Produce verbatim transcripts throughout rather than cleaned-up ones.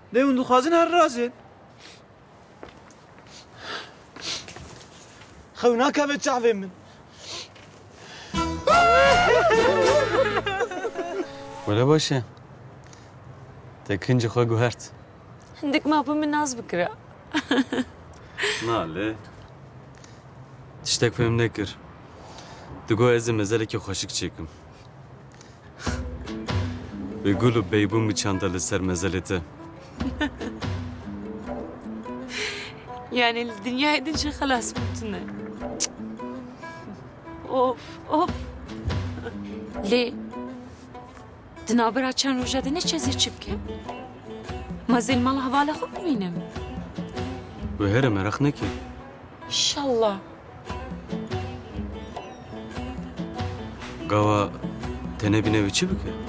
Ne bunu khazin her razin. Xewna keve çavê min. Wele baş e. Te kincî xwe guhert. Hindik mapı min naz bikira. Nale. Tiştek fêm nekir. Digo ez ê mezelekê xweşik çêkim. Wê gul û beybûn biçanda li ser mezelê te. Yani dünya edince halas mutune. Of of. Le. Dinaber açan rojada ne çeze çipke? Mazil mal havala xwe bibînim. Wê here merak nekê. İnşallah. Gawa te nebîne wê çi bike?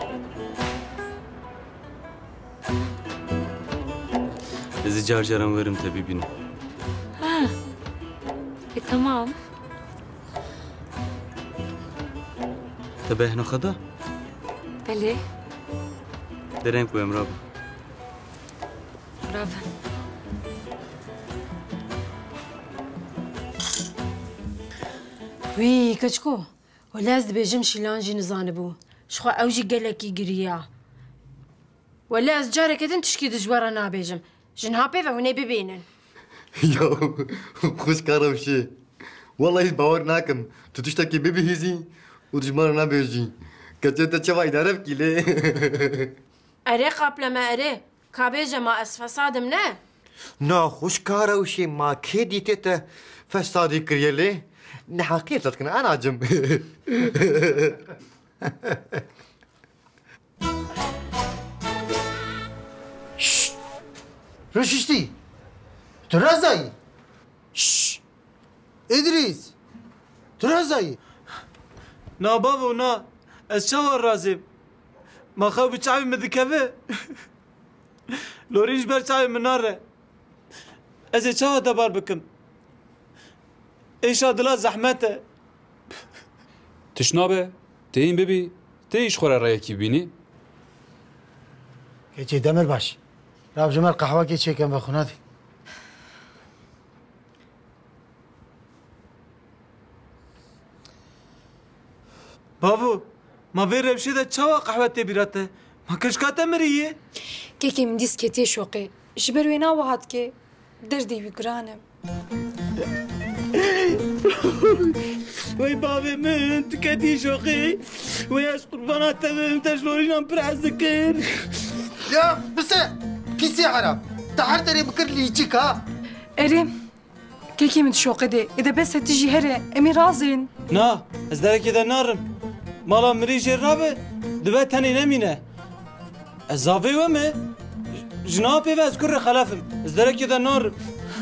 Ez ê car caran werim te bibînim. Ha. E tamam. Te bêhna xwe da? Bele. Dereng ku em rabin. Bravo. Wî keçko. Wele ez dibêjim şîlan jî nizanibû. Ji xwe ew jî gelekî giriya. Wele ez careke din tişkî dijwara nabêjim. Ji niha pê ve hûn ê bibînin. Ya خوش کارم شی والله هیچ باور نکم تو تشتکی ببهیزی و دجمار نبیجی کچه تا چه وای دارم کیله Erê qapleme erê. Kabêje ma ez fesadim ne? نا خوش کارم شی ما کی دیته تا فسادی کریله نه حقیقت کنه انا عجم ششت رششتی Turazayı. Şşş. İdris. Turazayı. Na bavo na. Ez çawa razim. Ma xew bi çavê min dikeve. Lorî ji ber çavê min nare. Ez ê çawa debar bikim. Êşa dila zehmet e. Tişnabe, teyin bibî, tê îşxwara rayekî bînî? Keçê Demirbaş. Rav ji me qehwekê çêkem ve xunatê. Bavo. Ma vê rewşê de çawa qehwe tê bîrate. Ma keşka te mirîye. Kekê min dîst ketiye şoqê. Ji ber wê nawihat ke derdê wî giran e. Wey bavê min tu ketî şoqê. Wey ez qurbana te bim te ji lorînan pir ez dikir. Ya bise pisi harap ta her dere bikir liçik ha Erê, kekê min şoqê de ê de bes hetî jî here em ê razên. Na, ez derekê de narim. Mala mirî jê rabe, dibe tenê nemîne. Ez zavê we me? Ji napê ve ez kurê xelefim. Ez derekê de narim.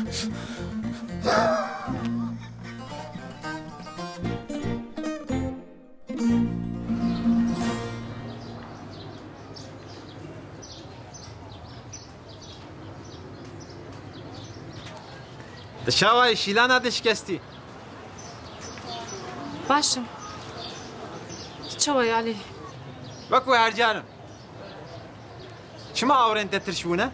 Dışavayı şilana dişkesti. Başım. Çawa yani. Bak bu hercanım. Çima avren tetirşvune?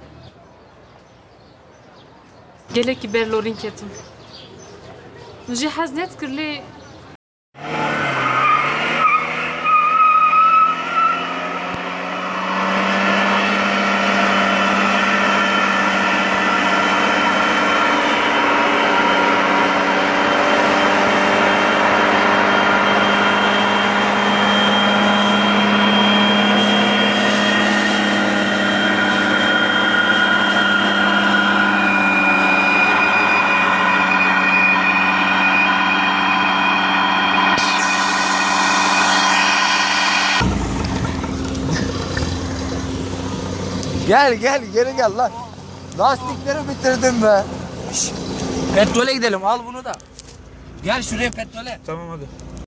Gelek ki ber lorin ketim. Jî hez net kir lê Gel gel geri gel lan lastikleri bitirdim be Şş, petrole gidelim al bunu da. Gel şuraya petrole. Tamam hadi.